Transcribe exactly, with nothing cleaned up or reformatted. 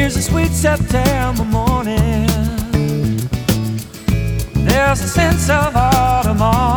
Here's a sweet September morning. There's a sense of autumn on